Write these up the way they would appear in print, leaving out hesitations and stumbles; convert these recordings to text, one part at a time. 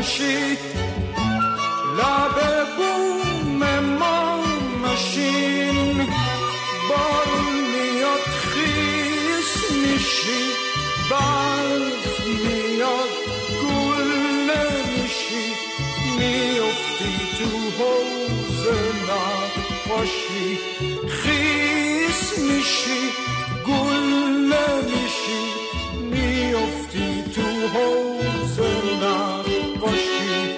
مشی لب بوم ما مشین بارون میاد خیس میشی برف میاد گل نمیشی میافتی تو حوض نقاشی خیس میشی گل نمیشی میافتی تو حوض نقاشی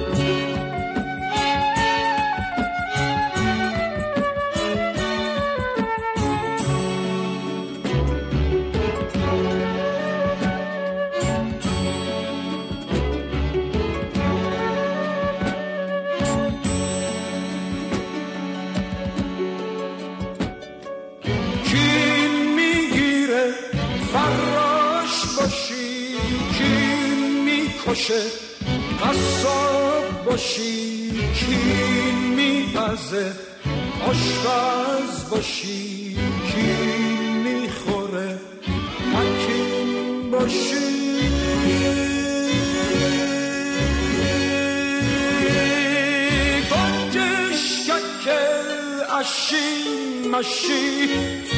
قصاب باشی کین میپزه آشپز باشی کین میخوره حکیم باشی گنجشکک اشی مشی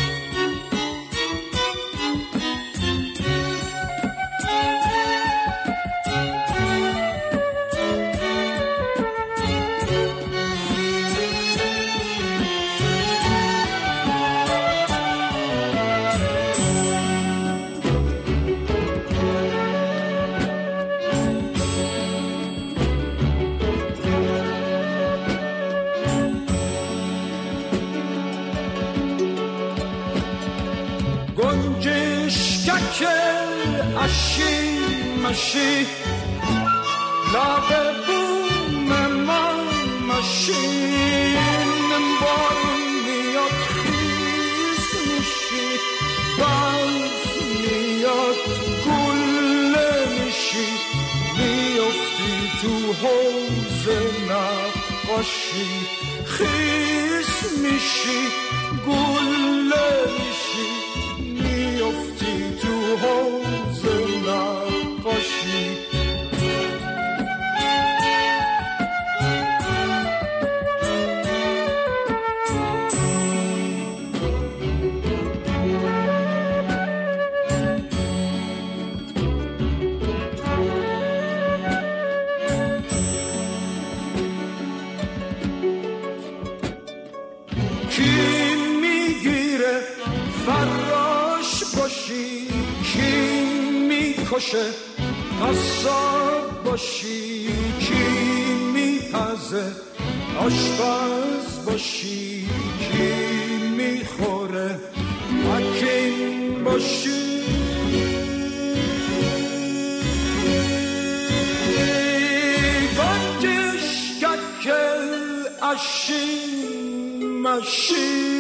گنجشکک اشی مشی لب بوم ما مشین بارون میاد خیس میشی برف میاد گل میشی میافتی تو حوض نقاشی خیس میشی گل میشی میافتی تو حوض نقاشی کین میگیره فراش باشی کین میکشه قصاب باشی کین میپزه آشپز باشی کین میخوره حکیم باشی گنجشکک اشی مشی